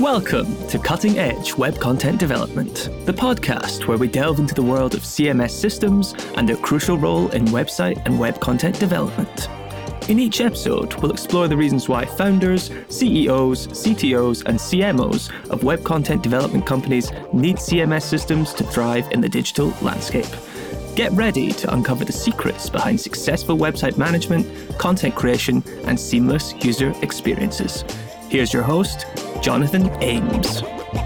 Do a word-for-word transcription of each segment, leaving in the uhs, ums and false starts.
Welcome to Cutting Edge Web Content Development, the podcast where we delve into the world of C M S systems and their crucial role in website and web content development. In each episode, we'll explore the reasons why founders, C E Os, C T Os, and C M Os of web content development companies need C M S systems to thrive in the digital landscape. Get ready to uncover the secrets behind successful website management, content creation, and seamless user experiences. Here's your host, Jonathan Ames.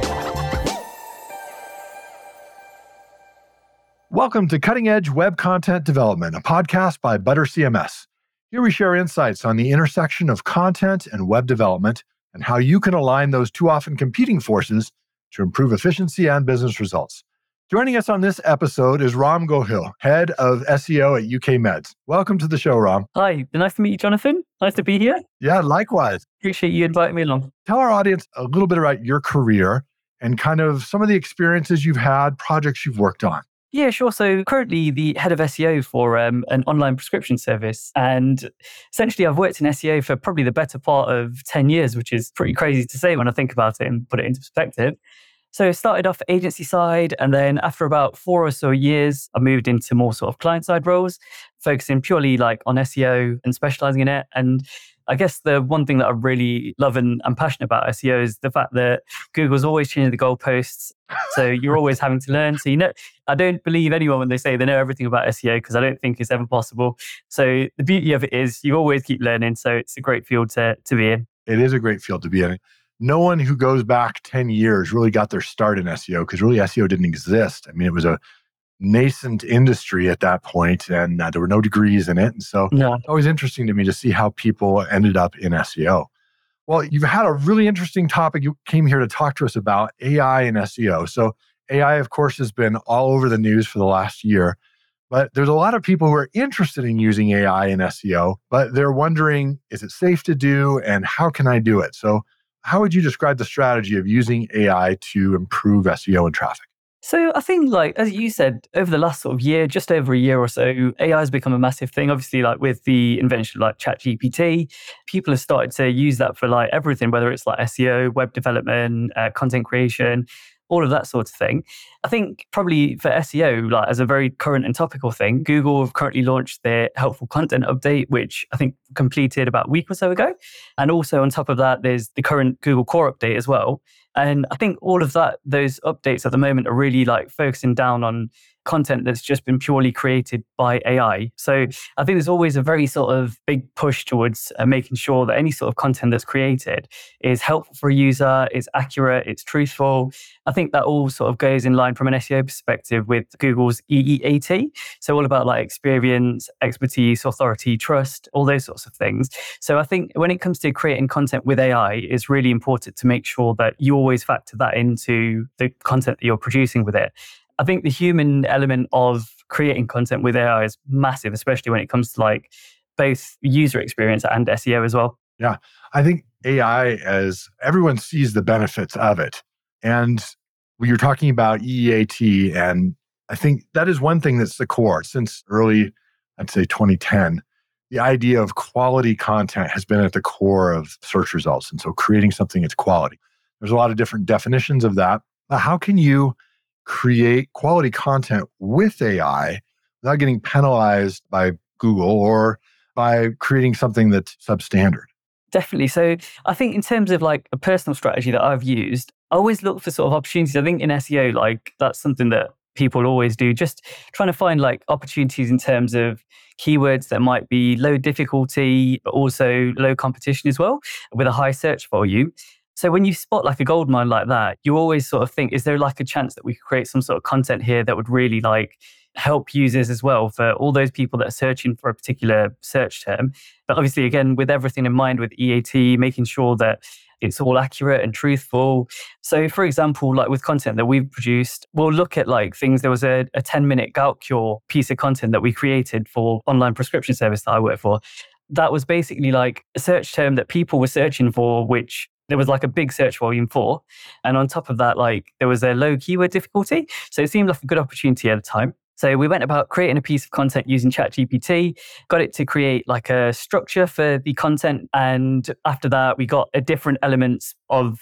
Welcome to Cutting Edge Web Content Development, a podcast by Butter C M S. Here we share insights on the intersection of content and web development and how you can align those two often competing forces to improve efficiency and business results. Joining us on this episode is Ram Gohil, Head of S E O at U K Meds. Welcome to the show, Ram. Hi, nice to meet you, Jonathan. Nice to be here. Yeah, likewise. Appreciate you inviting me along. Tell our audience a little bit about your career and kind of some of the experiences you've had, projects you've worked on. Yeah, sure. So currently the head of S E O for um, an online prescription service. And essentially I've worked in S E O for probably the better part of ten years, which is pretty crazy to say when I think about it and put it into perspective. So I started off agency side, and then after about four or so years, I moved into more sort of client side roles, focusing purely like on S E O and specializing in it. And I guess the one thing that I really love and I'm passionate about S E O is the fact that Google's always changing the goalposts. So you're always having to learn. So, you know, I don't believe anyone when they say they know everything about S E O because I don't think it's ever possible. So the beauty of it is you always keep learning. So it's a great field to, to be in. It is a great field to be in. No one who goes back ten years really got their start in S E O because really S E O didn't exist. I mean, it was a nascent industry at that point and uh, there were no degrees in it. And so no. It's always interesting to me to see how people ended up in S E O. Well, you've had a really interesting topic you came here to talk to us about, A I and S E O. So A I, of course, has been all over the news for the last year, but there's a lot of people who are interested in using A I in S E O, but they're wondering, is it safe to do and how can I do it? So how would you describe the strategy of using A I to improve S E O and traffic? So I think, like, as you said, over the last sort of year, just over a year or so, A I has become a massive thing. Obviously, like with the invention of like ChatGPT, people have started to use that for like everything, whether it's like S E O, web development, uh, content creation, all of that sort of thing. I think probably for S E O, like as a very current and topical thing, Google have currently launched their helpful content update, which I think completed about a week or so ago. And also on top of that, there's the current Google Core update as well. And I think all of that, those updates at the moment are really like focusing down on content that's just been purely created by A I. So I think there's always a very sort of big push towards uh, making sure that any sort of content that's created is helpful for a user, it's accurate, it's truthful. I think that all sort of goes in line from an S E O perspective with Google's E E A T. So all about like experience, expertise, authority, trust, all those sorts of things. So I think when it comes to creating content with A I, it's really important to make sure that you always factor that into the content that you're producing with it. I think the human element of creating content with A I is massive, especially when it comes to like both user experience and S E O as well. Yeah, I think A I, as everyone sees the benefits of it. And when you're talking about E E A T, and I think that is one thing that's the core. Since early, I'd say twenty ten, the idea of quality content has been at the core of search results. And so creating something that's quality. There's a lot of different definitions of that. But how can you create quality content with A I without getting penalized by Google or by creating something that's substandard? Definitely. So I think in terms of like a personal strategy that I've used, I always look for sort of opportunities. I think in S E O, like that's something that people always do, just trying to find like opportunities in terms of keywords that might be low difficulty, but also low competition as well with a high search volume. So when you spot like a gold mine like that, you always sort of think, is there like a chance that we could create some sort of content here that would really like help users as well for all those people that are searching for a particular search term? But obviously, again, with everything in mind with E A T, making sure that it's all accurate and truthful. So for example, like with content that we've produced, we'll look at like things. There was a, a ten minute gout cure piece of content that we created for online prescription service that I work for. That was basically like a search term that people were searching for, which there was like a big search volume for. And on top of that, like there was a low keyword difficulty. So it seemed like a good opportunity at the time. So we went about creating a piece of content using ChatGPT, got it to create like a structure for the content. And after that, we got a different elements of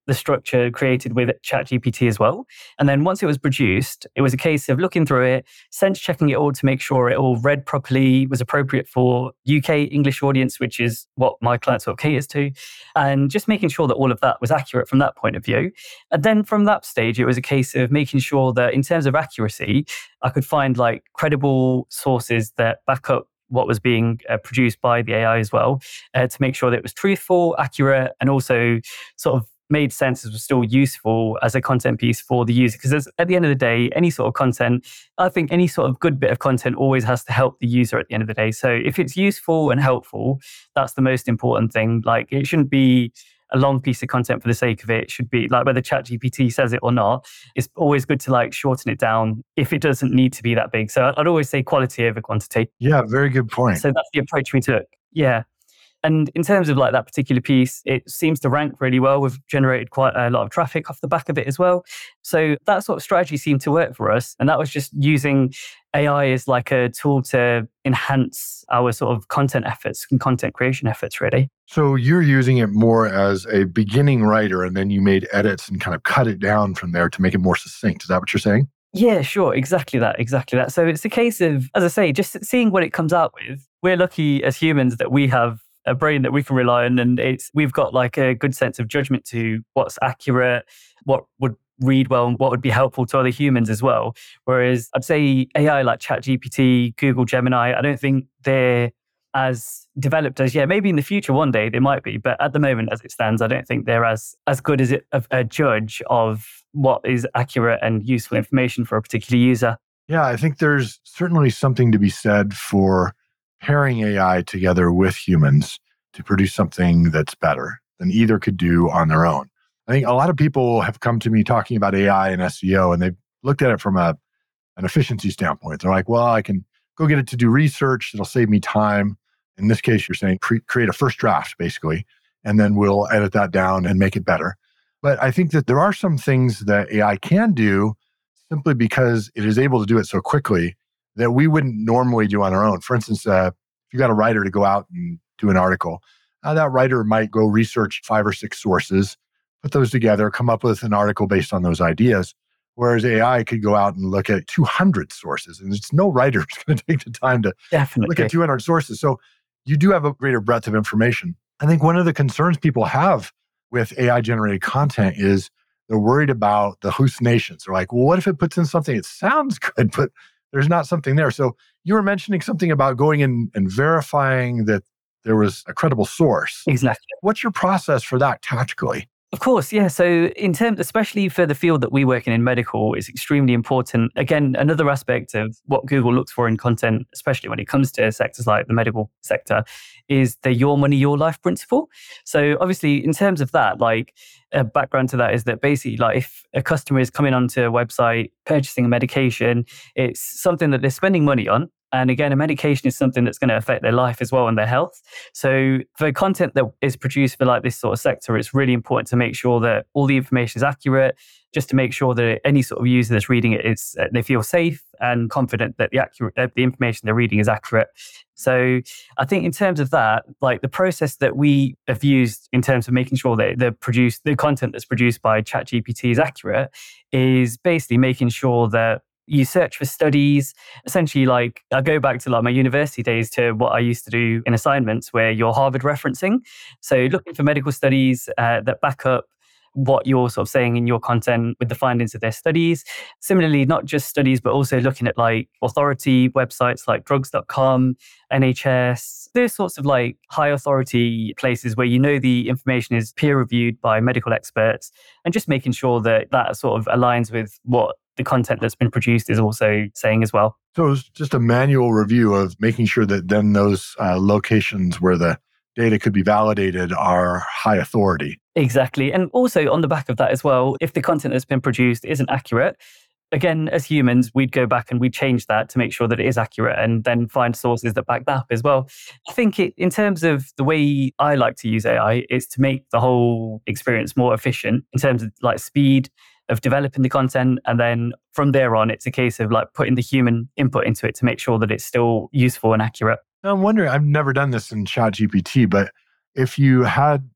the structure created with ChatGPT as well. And then once it was produced, it was a case of looking through it, sense checking it all to make sure it all read properly, was appropriate for U K English audience, which is what my client sort of caters to, and just making sure that all of that was accurate from that point of view. And then from that stage, it was a case of making sure that in terms of accuracy, I could find like credible sources that back up what was being uh, produced by the A I as well, uh, to make sure that it was truthful, accurate, and also sort of made sense as was still useful as a content piece for the user. Because at the end of the day, any sort of content, I think any sort of good bit of content always has to help the user at the end of the day. So if it's useful and helpful, that's the most important thing. Like it shouldn't be a long piece of content for the sake of it. It should be like whether ChatGPT says it or not, it's always good to like shorten it down if it doesn't need to be that big. So I'd always say quality over quantity. Yeah, very good point. So that's the approach we took. Yeah. And in terms of like that particular piece, it seems to rank really well. We've generated quite a lot of traffic off the back of it as well. So that sort of strategy seemed to work for us. And that was just using A I as like a tool to enhance our sort of content efforts and content creation efforts, really. So you're using it more as a beginning writer, and then you made edits and kind of cut it down from there to make it more succinct. Is that what you're saying? Yeah, sure. Exactly that. Exactly that. So it's a case of, as I say, just seeing what it comes out with. We're lucky as humans that we have a brain that we can rely on, and it's we've got like a good sense of judgment to what's accurate, what would read well, and what would be helpful to other humans as well. Whereas I'd say A I like ChatGPT, Google Gemini, I don't think they're as developed as, yeah, maybe in the future one day they might be, but at the moment as it stands, I don't think they're as as good as it, a, a judge of what is accurate and useful information for a particular user. Yeah, I think there's certainly something to be said for pairing A I together with humans to produce something that's better than either could do on their own. I think a lot of people have come to me talking about A I and S E O, and they've looked at it from a an efficiency standpoint. They're like, well, I can go get it to do research. It'll save me time. In this case, you're saying pre- create a first draft, basically, and then we'll edit that down and make it better. But I think that there are some things that A I can do simply because it is able to do it so quickly that we wouldn't normally do on our own. For instance, uh, if you got a writer to go out and do an article, uh, that writer might go research five or six sources, put those together, come up with an article based on those ideas. Whereas A I could go out and look at two hundred sources, and it's no writer who's going to take the time to Definitely. look at two hundred sources. So you do have a greater breadth of information. I think one of the concerns people have with A I-generated content is they're worried about the hallucinations. They're like, well, what if it puts in something that sounds good, but there's not something there? So you were mentioning something about going in and verifying that there was a credible source. Exactly. What's your process for that tactically? Of course, yeah. So in terms, especially for the field that we work in in medical, it's extremely important. Again, another aspect of what Google looks for in content, especially when it comes to sectors like the medical sector, is the your money, your life principle. So obviously in terms of that, like a background to that is that basically like if a customer is coming onto a website, purchasing a medication, it's something that they're spending money on. And again, a medication is something that's going to affect their life as well and their health. So for content that is produced for like this sort of sector, it's really important to make sure that all the information is accurate, just to make sure that any sort of user that's reading it is uh, they feel safe and confident that the accurate that the information they're reading is accurate. So I think in terms of that, like the process that we have used in terms of making sure that the produce the content that's produced by ChatGPT is accurate is basically making sure that you search for studies. Essentially, like I go back to like my university days to what I used to do in assignments where you're Harvard referencing. So looking for medical studies uh, that back up what you're sort of saying in your content with the findings of their studies. Similarly, not just studies, but also looking at like authority websites like drugs dot com, N H S, those sorts of like high authority places where you know the information is peer reviewed by medical experts, and just making sure that that sort of aligns with what the content that's been produced is also saying as well. So it's just a manual review of making sure that then those uh, locations where the data could be validated are high authority. Exactly. And also on the back of that as well, if the content that's been produced isn't accurate, again, as humans, we'd go back and we'd change that to make sure that it is accurate and then find sources that back that up as well. I think it, in terms of the way I like to use A I is to make the whole experience more efficient in terms of like speed of developing the content. And then from there on, it's a case of like putting the human input into it to make sure that it's still useful and accurate. I'm wondering, I've never done this in ChatGPT, but if you had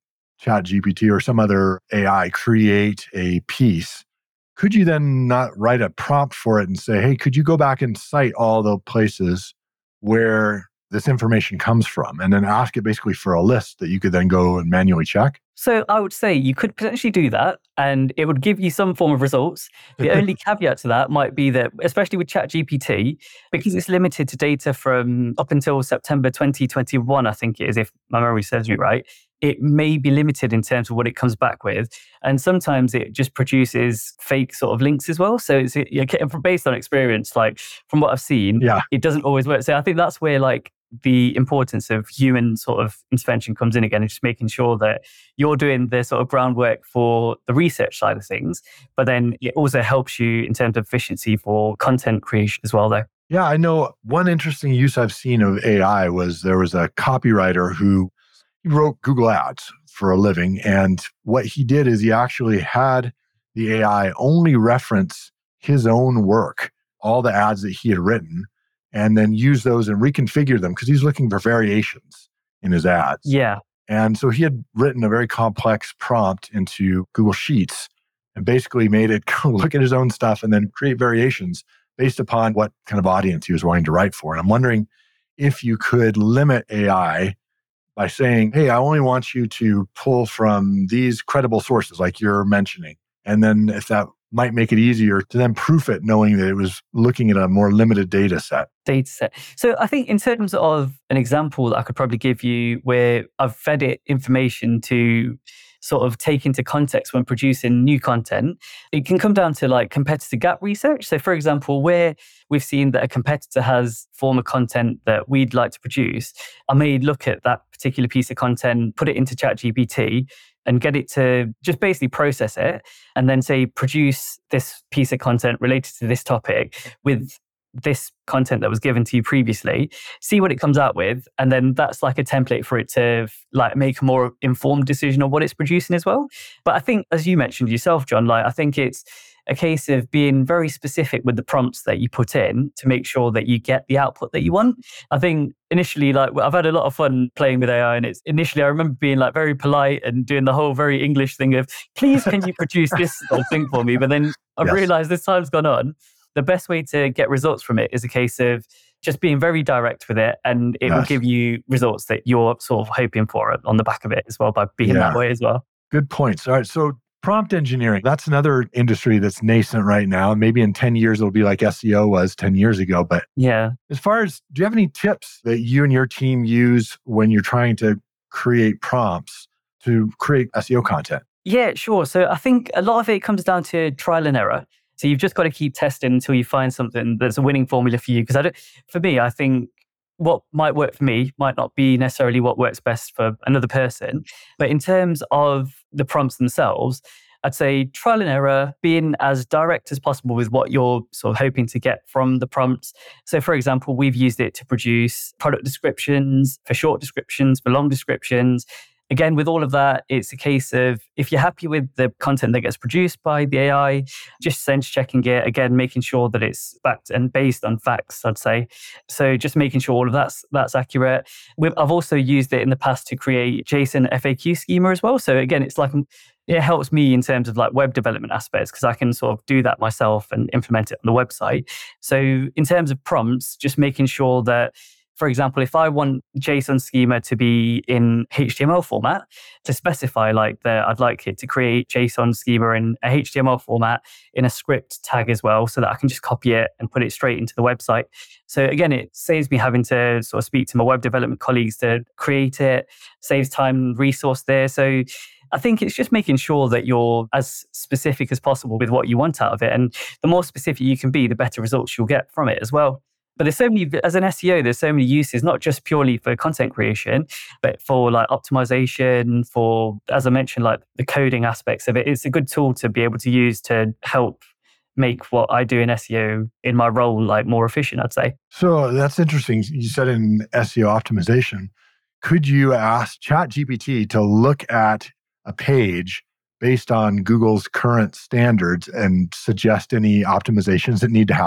ChatGPT or some other A I create a piece, could you then not write a prompt for it and say, hey, could you go back and cite all the places where this information comes from, and then ask it basically for a list that you could then go and manually check? So I would say you could potentially do that and it would give you some form of results. The only caveat to that might be that, especially with ChatGPT, because it's limited to data from up until September twenty twenty-one, I think it is, if my memory serves me right, it may be limited in terms of what it comes back with. And sometimes it just produces fake sort of links as well. So it's you know, based on experience, like from what I've seen, Yeah. it doesn't always work. So I think that's where like the importance of human sort of intervention comes in again, and just making sure that you're doing the sort of groundwork for the research side of things, but then it also helps you in terms of efficiency for content creation as well though. Yeah, I know one interesting use I've seen of A I was there was a copywriter who he wrote Google Ads for a living. And what he did is he actually had the A I only reference his own work, all the ads that he had written, and then use those and reconfigure them because he's looking for variations in his ads. Yeah. And so he had written a very complex prompt into Google Sheets and basically made it go look at his own stuff and then create variations based upon what kind of audience he was wanting to write for. And I'm wondering if you could limit A I by saying, hey, I only want you to pull from these credible sources like you're mentioning. And then if that might make it easier to then proof it, knowing that it was looking at a more limited data set. Data set. So I think in terms of an example that I could probably give you where I've fed it information to sort of take into context when producing new content, it can come down to like competitor gap research. So for example, where we've seen that a competitor has former content that we'd like to produce, I may look at that particular piece of content, put it into ChatGPT and get it to just basically process it and then say, produce this piece of content related to this topic with this content that was given to you previously, see what it comes out with. And then that's like a template for it to like make a more informed decision on what it's producing as well. But I think, as you mentioned yourself, John, like I think it's a case of being very specific with the prompts that you put in to make sure that you get the output that you want. I think initially, like I've had a lot of fun playing with A I, and it's initially I remember being like very polite and doing the whole very English thing of, please can you produce this whole thing for me? But then I've Yes. realized as time's gone on, the best way to get results from it is a case of just being very direct with it, and it Yes. will give you results that you're sort of hoping for on the back of it as well by being Yeah. that way as well. Good points. All right. So prompt engineering, that's another industry that's nascent right now. Maybe in ten years, it'll be like S E O was ten years ago. But Yeah. as far as, do you have any tips that you and your team use when you're trying to create prompts to create S E O content? Yeah, sure. So I think a lot of it comes down to trial and error. So you've just got to keep testing until you find something that's a winning formula for you. Because I don't, for me, I think what might work for me might not be necessarily what works best for another person. But in terms of the prompts themselves, I'd say trial and error, being as direct as possible with what you're sort of hoping to get from the prompts. So for example, we've used it to produce product descriptions, for short descriptions, for long descriptions. Again, with all of that, it's a case of if you're happy with the content that gets produced by the A I, just sense checking it, again, making sure that it's backed and based on facts, I'd say. So just making sure all of that's that's accurate. We've, I've also used it in the past to create JSON F A Q schema as well. So again, it's like it helps me in terms of like web development aspects because I can sort of do that myself and implement it on the website. So in terms of prompts, just making sure that, for example, if I want JSON schema to be in H T M L format, to specify like that I'd like it to create JSON schema in a H T M L format in a script tag as well, so that I can just copy it and put it straight into the website. So again, it saves me having to sort of speak to my web development colleagues to create it, saves time and resource there. So I think it's just making sure that you're as specific as possible with what you want out of it. And the more specific you can be, the better results you'll get from it as well. But there's so many, as an S E O, there's so many uses, not just purely for content creation, but for like optimization, for, as I mentioned, like the coding aspects of it. It's a good tool to be able to use to help make what I do in S E O in my role like more efficient, I'd say. So that's interesting. You said in S E O optimization, could you ask ChatGPT to look at a page based on Google's current standards and suggest any optimizations that need to happen?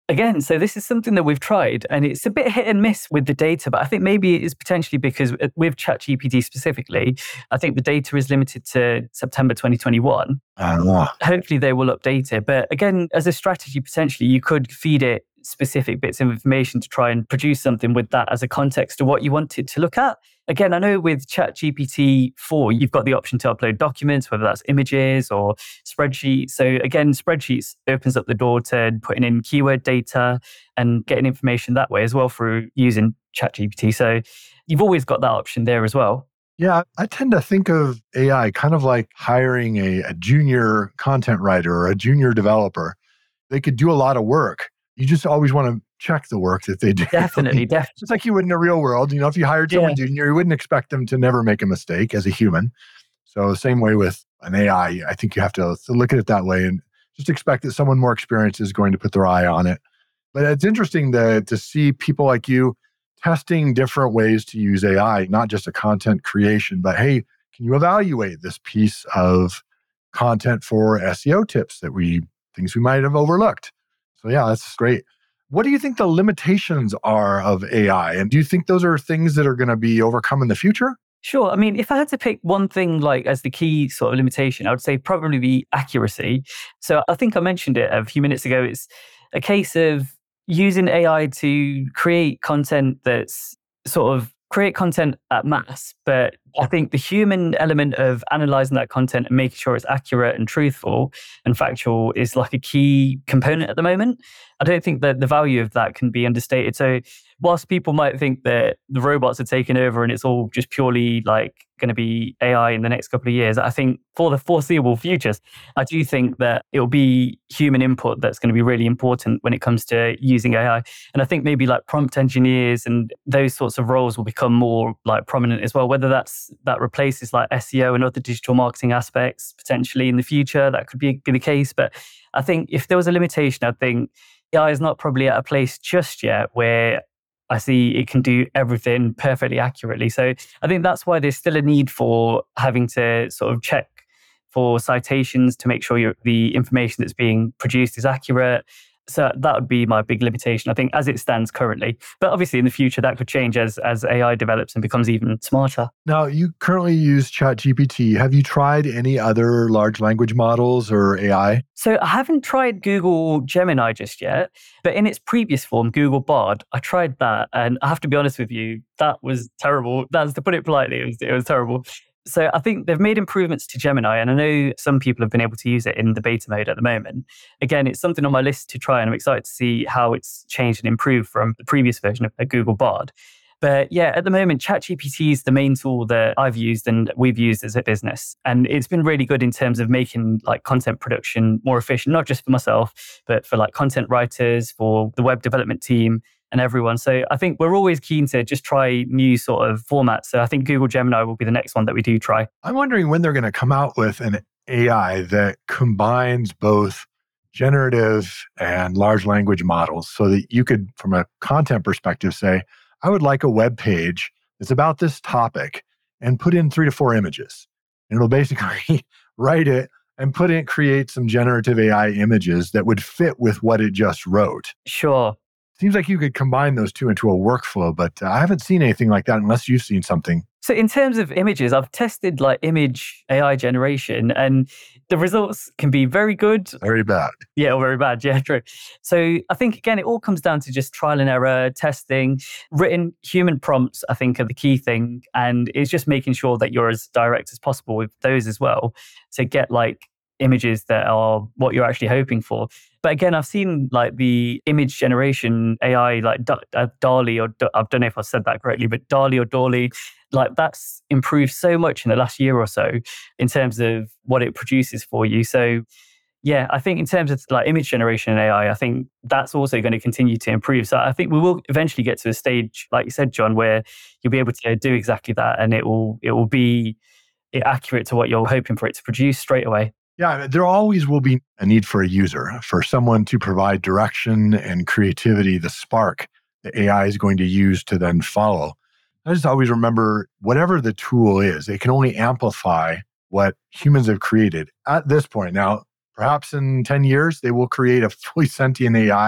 Again, so this is something that we've tried and it's a bit hit and miss with the data, but I think maybe it is potentially because with ChatGPT specifically, I think the data is limited to September twenty twenty-one. Uh, Hopefully they will update it. But again, as a strategy, potentially you could feed it specific bits of information to try and produce something with that as a context to what you want it to look at. Again, I know with ChatGPT four, you've got the option to upload documents, whether that's images or spreadsheets. So again, spreadsheets opens up the door to putting in keyword data and getting information that way as well through using ChatGPT. So you've always got that option there as well. Yeah, I tend to think of A I kind of like hiring a, a junior content writer or a junior developer. They could do a lot of work. You just always want to check the work that they do. Definitely, definitely. Just like you would in the real world. You know, if you hired someone Yeah. junior, you wouldn't expect them to never make a mistake as a human. So the same way with an A I, I think you have to, to look at it that way and just expect that someone more experienced is going to put their eye on it. But it's interesting to, to see people like you testing different ways to use A I, not just a content creation, but hey, can you evaluate this piece of content for S E O tips that we, things we might have overlooked? So yeah, that's great. What do you think the limitations are of A I? And do you think those are things that are going to be overcome in the future? Sure. I mean, if I had to pick one thing like as the key sort of limitation, I would say probably the accuracy. So I think I mentioned it a few minutes ago. It's a case of using A I to create content that's sort of create content at mass. But I think the human element of analyzing that content and making sure it's accurate and truthful and factual is like a key component at the moment. I don't think that the value of that can be understated. So whilst people might think that the robots are taking over and it's all just purely like going to be A I in the next couple of years, I think for the foreseeable futures, I do think that it'll be human input that's going to be really important when it comes to using A I. And I think maybe like prompt engineers and those sorts of roles will become more like prominent as well, whether that's that replaces like S E O and other digital marketing aspects potentially in the future. That could be the case. But I think if there was a limitation, I think A I is not probably at a place just yet where I see it can do everything perfectly accurately. So I think that's why there's still a need for having to sort of check for citations to make sure you're, the information that's being produced is accurate. So that would be my big limitation, I think, as it stands currently. But obviously in the future, that could change as, as A I develops and becomes even smarter. Now, you currently use ChatGPT. Have you tried any other large language models or A I? So I haven't tried Google Gemini just yet, but in its previous form, Google Bard, I tried that. And I have to be honest with you, that was terrible. That's to put it politely, it was, it was terrible. So I think they've made improvements to Gemini, and I know some people have been able to use it in the beta mode at the moment. Again, it's something on my list to try, and I'm excited to see how it's changed and improved from the previous version of Google Bard. But yeah, at the moment, ChatGPT is the main tool that I've used and we've used as a business. And it's been really good in terms of making like content production more efficient, not just for myself, but for like content writers, for the web development team, and everyone. So I think we're always keen to just try new sort of formats. So I think Google Gemini will be the next one that we do try. I'm wondering when they're going to come out with an A I that combines both generative and large language models so that you could, from a content perspective, say, I would like a web page that's about this topic and put in three to four images. And it'll basically write it and put in, create some generative A I images that would fit with what it just wrote. Sure. Seems like you could combine those two into a workflow, but uh, I haven't seen anything like that unless you've seen something. So in terms of images, I've tested like image A I generation and the results can be very good. Very bad. Yeah, or very bad. Yeah, true. So I think, again, it all comes down to just trial and error, testing. Written human prompts, I think, are the key thing. And it's just making sure that you're as direct as possible with those as well to get like images that are what you're actually hoping for. But again, I've seen like the image generation A I, like D- uh, DALL-E, or D- I don't know if I said that correctly, but DALL-E or DALL-E, like that's improved so much in the last year or so in terms of what it produces for you. So yeah, I think in terms of like image generation and A I, I think that's also going to continue to improve. So I think we will eventually get to a stage, like you said, John, where you'll be able to do exactly that, and it will it will be accurate to what you're hoping for it to produce straight away. Yeah, there always will be a need for a user, for someone to provide direction and creativity, the spark that A I is going to use to then follow. I just always remember, whatever the tool is, it can only amplify what humans have created at this point. Now, perhaps in ten years, they will create a fully sentient A I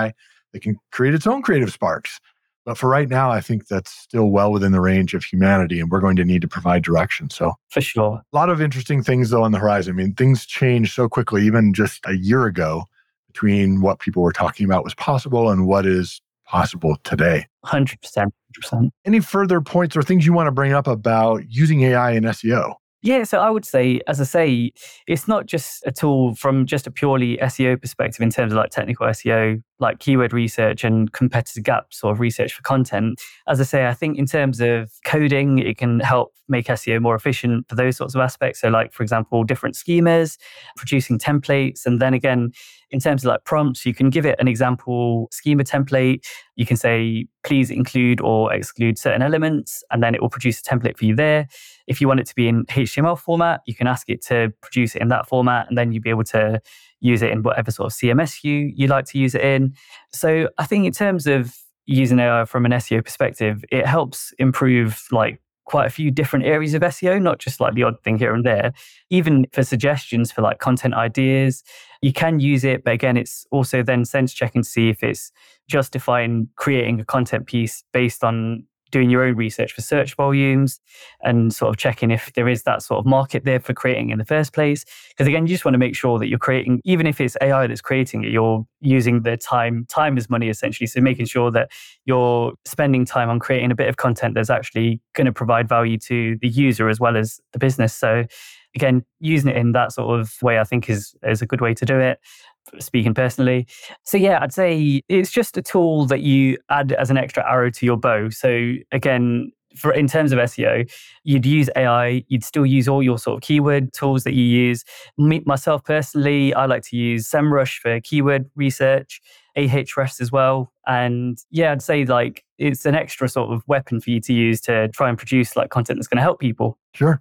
that can create its own creative sparks. But for right now, I think that's still well within the range of humanity, and we're going to need to provide direction. So, for sure. A lot of interesting things, though, on the horizon. I mean, things change so quickly, even just a year ago, between what people were talking about was possible and what is possible today. one hundred percent. one hundred percent. Any further points or things you want to bring up about using A I in S E O? Yeah, so I would say, as I say, it's not just a tool from just a purely S E O perspective in terms of like technical S E O, like keyword research and competitor gaps or research for content. As I say, I think in terms of coding, it can help make S E O more efficient for those sorts of aspects. So like, for example, different schemas, producing templates. And then again, in terms of like prompts, you can give it an example schema template. You can say, please include or exclude certain elements, and then it will produce a template for you there. If you want it to be in H T M L format, you can ask it to produce it in that format, and then you'll be able to use it in whatever sort of C M S you, you like to use it in. So I think in terms of using A I from an S E O perspective, it helps improve like quite a few different areas of S E O, not just like the odd thing here and there. Even for suggestions for like content ideas, you can use it. But again, it's also then sense checking to see if it's justifying creating a content piece based on doing your own research for search volumes and sort of checking if there is that sort of market there for creating in the first place. Because again, you just want to make sure that you're creating, even if it's A I that's creating it, you're using the time, time is money essentially. So making sure that you're spending time on creating a bit of content that's actually going to provide value to the user as well as the business. So again, using it in that sort of way, I think is, is a good way to do it, speaking personally. So yeah, I'd say it's just a tool that you add as an extra arrow to your bow. So again, for in terms of S E O, you'd use A I, you'd still use all your sort of keyword tools that you use. Me, myself personally, I like to use SEMrush for keyword research, Ahrefs as well. And yeah, I'd say like it's an extra sort of weapon for you to use to try and produce like content that's going to help people. Sure.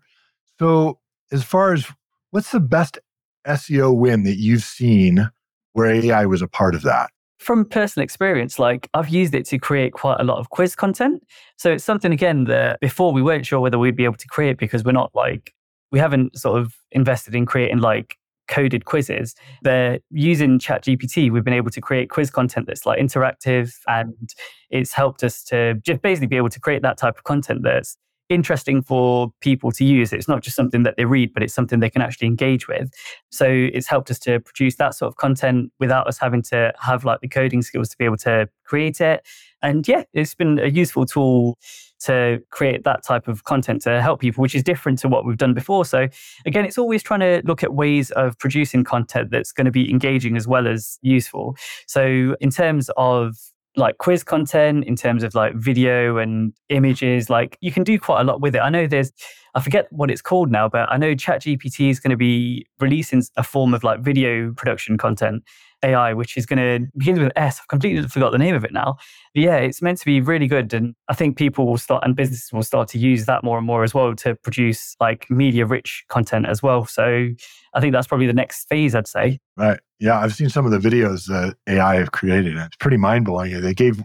So as far as what's the best S E O win that you've seen where A I was a part of that? From personal experience, like I've used it to create quite a lot of quiz content. So it's something, again, that before we weren't sure whether we'd be able to create because we're not like, we haven't sort of invested in creating like coded quizzes. But using ChatGPT, we've been able to create quiz content that's like interactive, and it's helped us to just basically be able to create that type of content that's interesting for people to use. It's not just something that they read, but it's something they can actually engage with. So it's helped us to produce that sort of content without us having to have like the coding skills to be able to create it. And yeah, it's been a useful tool to create that type of content to help people, which is different to what we've done before. So again, it's always trying to look at ways of producing content that's going to be engaging as well as useful. So in terms of like quiz content, in terms of like video and images, like you can do quite a lot with it. I know there's, I forget what it's called now, but I know ChatGPT is going to be releasing a form of like video production content, A I, which is going to begin with S. I've completely forgot the name of it now. But yeah, it's meant to be really good. And I think people will start, and businesses will start to use that more and more as well to produce like media rich content as well. So I think that's probably the next phase, I'd say. Right. Yeah, I've seen some of the videos that A I have created. It's pretty mind-blowing. They gave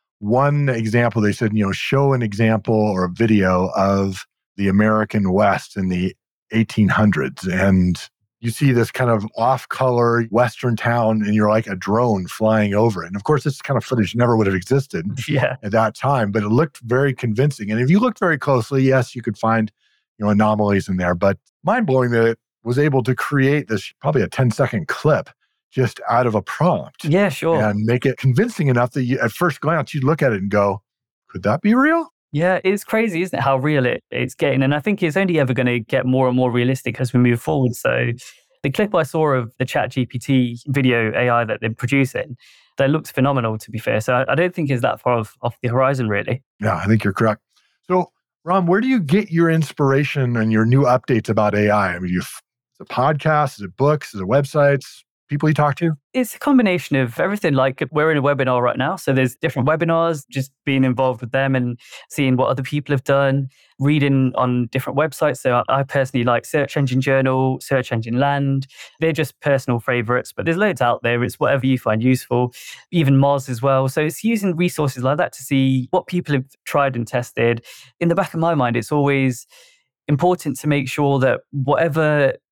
one example. They said, you know, show an example or a video of the American West in the eighteen hundreds. And you see this kind of off-color Western town, and you're like a drone flying over it. And of course, this kind of footage never would have existed yeah. at that time, but it looked very convincing. And if you looked very closely, yes, you could find, you know, anomalies in there, but mind-blowing that it was able to create this, probably a ten second clip just out of a prompt. Yeah, sure. And make it convincing enough that you, at first glance, you'd look at it and go, could that be real? Yeah, it's crazy, isn't it, how real it, it's getting. And I think it's only ever going to get more and more realistic as we move forward. So the clip I saw of the ChatGPT video A I that they're producing, that looks phenomenal, to be fair. So I, I don't think it's that far off, off the horizon, really. Yeah, I think you're correct. So, Ram, where do you get your inspiration and your new updates about A I? I mean, you, is it podcasts? Is it books? Is it websites? People you talk to? It's a combination of everything. Like we're in a webinar right now. So there's different webinars, just being involved with them and seeing what other people have done, reading on different websites. So I personally like Search Engine Journal, Search Engine Land. They're just personal favorites, but there's loads out there. It's whatever you find useful, even Moz as well. So it's using resources like that to see what people have tried and tested. In the back of my mind, it's always important to make sure that whatever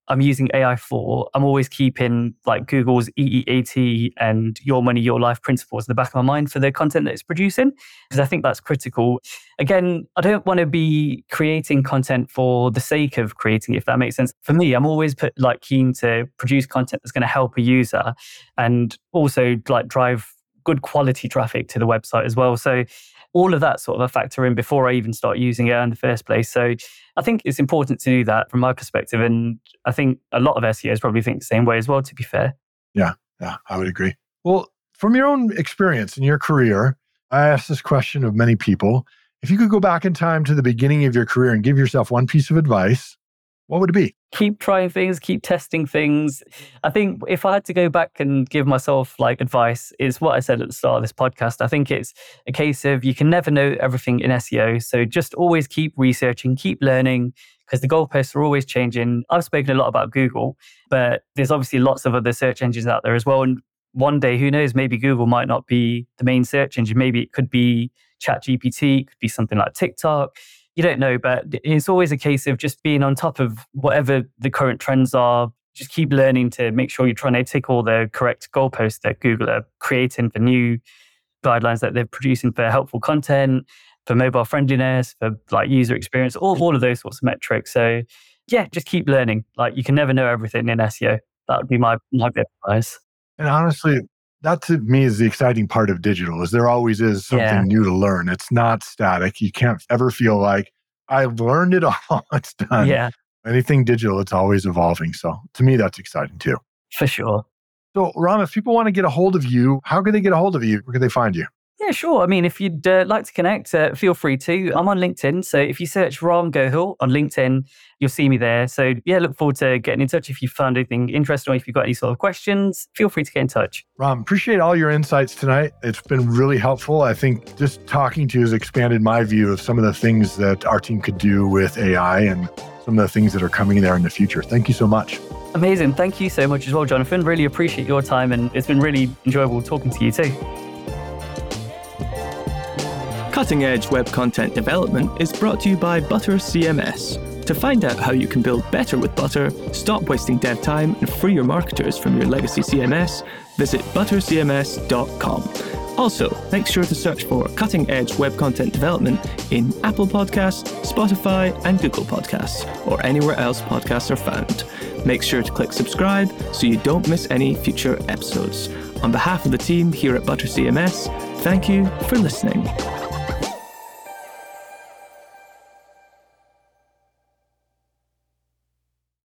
I'm using A I for, I'm always keeping like Google's E E A T and Your Money, Your Life principles in the back of my mind for the content that it's producing, because I think that's critical. Again, I don't want to be creating content for the sake of creating it, if that makes sense. For me, I'm always put, like keen to produce content that's going to help a user and also like drive good quality traffic to the website as well. So all of that sort of a factor in before I even start using it in the first place. So I think it's important to do that from my perspective. And I think a lot of S E Os probably think the same way as well, to be fair. Yeah, yeah, I would agree. Well, from your own experience in your career, I asked this question of many people. If you could go back in time to the beginning of your career and give yourself one piece of advice, what would it be? Keep trying things, keep testing things. I think if I had to go back and give myself like advice, is what I said at the start of this podcast. I think it's a case of you can never know everything in S E O. So just always keep researching, keep learning, because the goalposts are always changing. I've spoken a lot about Google, but there's obviously lots of other search engines out there as well. And one day, who knows, maybe Google might not be the main search engine. Maybe it could be ChatGPT, it could be something like TikTok. You don't know, but it's always a case of just being on top of whatever the current trends are. Just keep learning to make sure you're trying to tick all the correct goalposts that Google are creating for new guidelines that they're producing for helpful content, for mobile friendliness, for like user experience, all, all of those sorts of metrics. So yeah, just keep learning. Like you can never know everything in S E O. That would be my, my bit of advice. And honestly, that to me is the exciting part of digital, is there always is something Yeah. new to learn. It's not static. You can't ever feel like, I've learned it all, it's done. Yeah, Anything digital, it's always evolving. So to me, that's exciting too. for sure. So Ram, if people want to get a hold of you, how can they get a hold of you? Where can they find you? Yeah, sure. I mean, if you'd uh, like to connect, uh, feel free to. I'm on LinkedIn. So if you search Ram Gohil on LinkedIn, you'll see me there. So yeah, look forward to getting in touch if you found anything interesting or if you've got any sort of questions, feel free to get in touch. Ram, appreciate all your insights tonight. It's been really helpful. I think just talking to you has expanded my view of some of the things that our team could do with A I and some of the things that are coming there in the future. Thank you so much. Amazing. Thank you so much as well, Jonathan. Really appreciate your time and it's been really enjoyable talking to you too. Cutting Edge Web Content Development is brought to you by Butter C M S. To find out how you can build better with Butter, stop wasting dev time, and free your marketers from your legacy C M S, visit butter c m s dot com. Also, make sure to search for Cutting Edge Web Content Development in Apple Podcasts, Spotify, and Google Podcasts, or anywhere else podcasts are found. Make sure to click subscribe so you don't miss any future episodes. On behalf of the team here at Butter C M S, thank you for listening.